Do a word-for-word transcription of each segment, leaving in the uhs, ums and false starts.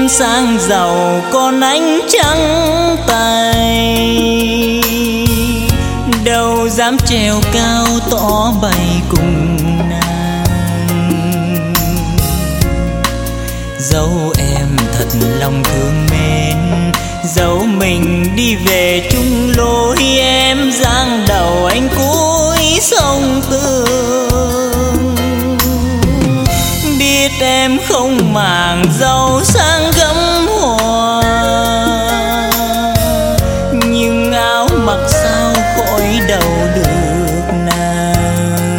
em sang giàu còn anh trắng tay, đâu dám trèo cao tỏ bày cùng nàng. Dẫu em thật lòng thương mến, dẫu mình đi về chung lối, em giang đầu anh cúi sông Tương. Biết em không màng giàu sang gấm hoa, nhưng áo mặc sao khỏi đầu được nàng.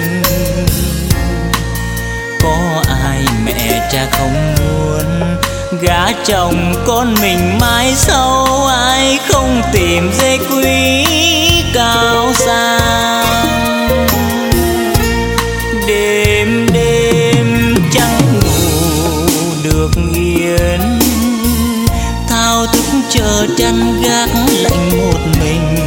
Có ai mẹ cha không muốn gả chồng con mình mãi sau, ai không tìm dây quý cao sang. Đêm đêm chẳng ngủ được yên, thao thức chờ chăn gác lạnh một mình.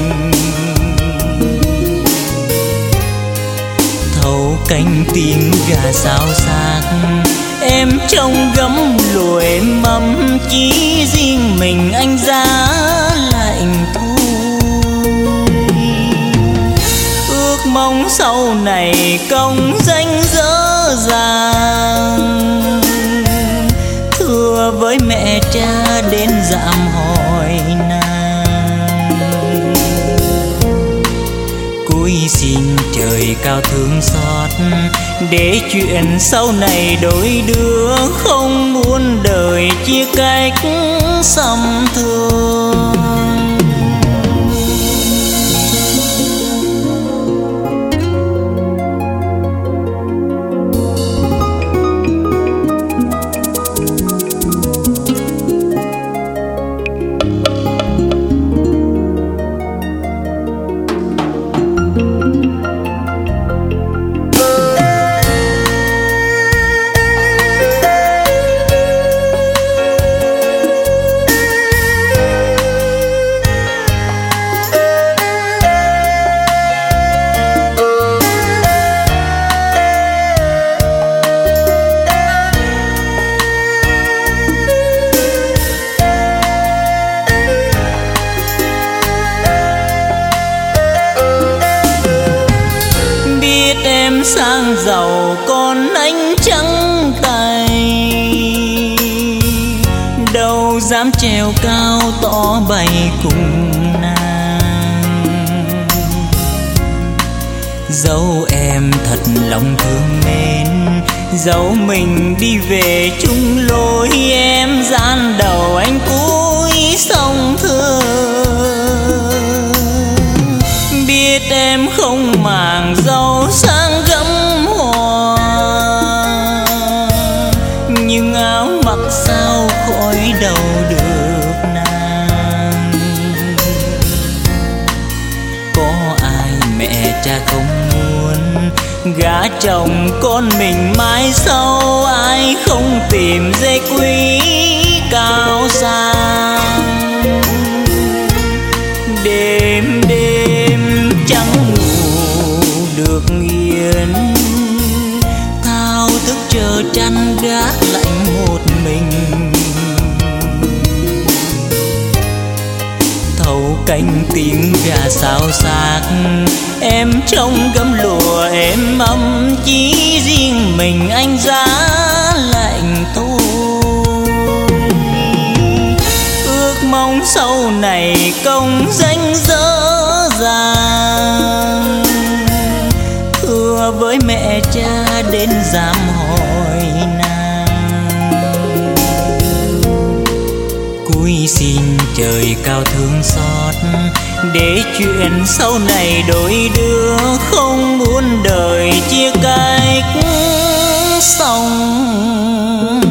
Thấu cánh tiếng gà xao xạc, em trông gấm lụa em ấm, chỉ riêng mình anh giá lạnh thôi. Ước mong sau này công danh dở dàng, thưa với mẹ cha đến dạm hỏi nàng. Cúi xin trời cao thương xót, để chuyện sau này đôi đứa không muốn đời chia cách xăm thương. Em sang giàu còn anh trắng tay, đâu dám trèo cao tỏ bày cùng nàng. Dẫu em thật lòng thương mến, dẫu mình đi về chung lối, em gian đầu anh cúi sông Thương. Biết em không màng giàu sang gấm hoa, nhưng áo mặc sao khỏi đầu được nàng. Có ai mẹ cha không muốn gả chồng con mình mãi sau, ai không tìm dây quý cao sang. Đêm đêm chẳng ngủ được yên, thao thức chờ chăn gác lạnh một mình. Thấu cánh tiếng gà xao xạc, em trông gấm lụa em ấm, chỉ riêng mình anh giá lạnh thôi. Ước mong sau này công danh dở dàng, thưa với mẹ cha đến dạm hỏi nàng. Cúi xin trời cao thương xót, để chuyện sau này đôi đứa không muốn đời chia cách sông